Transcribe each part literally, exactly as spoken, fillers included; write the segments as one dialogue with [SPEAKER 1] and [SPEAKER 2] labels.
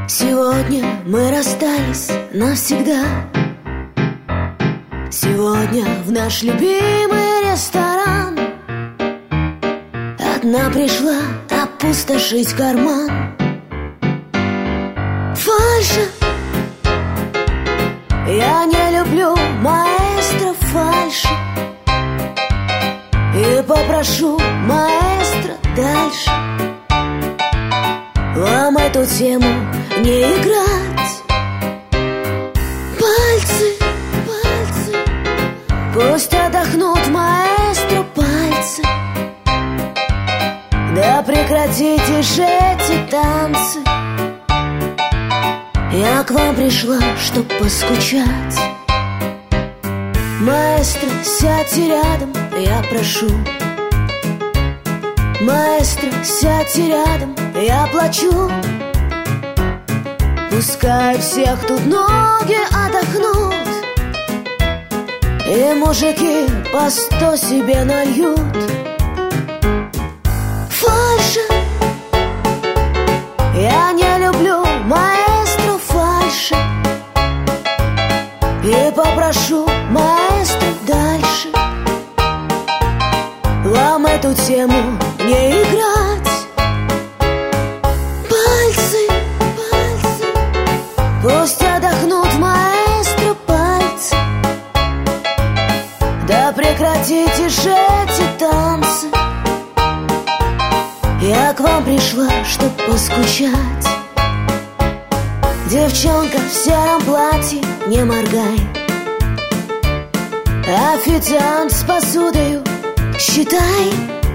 [SPEAKER 1] Сегодня мы расстались навсегда. Сегодня в наш любимый ресторан одна пришла опустошить карман. Фальши. Я не люблю маэстро фальши и попрошу маэстро дальше вам эту тему не играть. Пальцы, пальцы, пусть отдохнут маэстро пальцы. Да прекратите же эти танцы. Я к вам пришла, чтоб поскучать. Маэстро, сядьте рядом, я прошу. Маэстро, сядьте рядом, я плачу. Пускай всех тут ноги отдохнут, и мужики по сто себе нальют. Фальши. Я не люблю маэстро фальши и попрошу маэстро дальше вам эту тему не играть. Пальцы, пальцы, пусть отдохнут маэстро пальцы. Да прекратите же эти танцы. Я к вам пришла, чтоб поскучать. Девчонка в сером платье, не моргай. Официант с посудою, считай.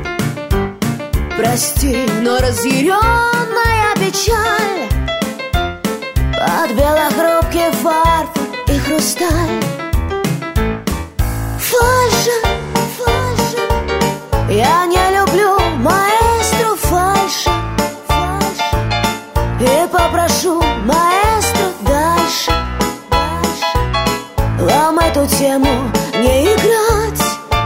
[SPEAKER 1] Прости, но разъяренная печаль под белохрупкий фарфор и хрусталь. Фальши, фальши. Я не люблю маэстро фальши, фальши и попрошу маэстро дальше, дальше вам эту тему не играть.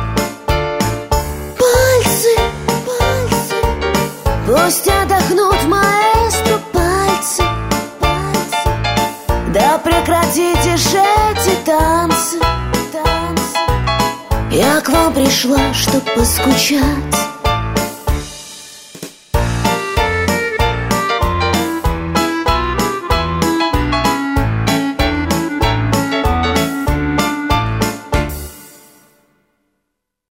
[SPEAKER 1] Пальцы, пальцы, пусть отдохнут маэстро пальцы, пальцы. Да прекратите же эти танцы, танцы. Я к вам пришла, чтоб поскучать.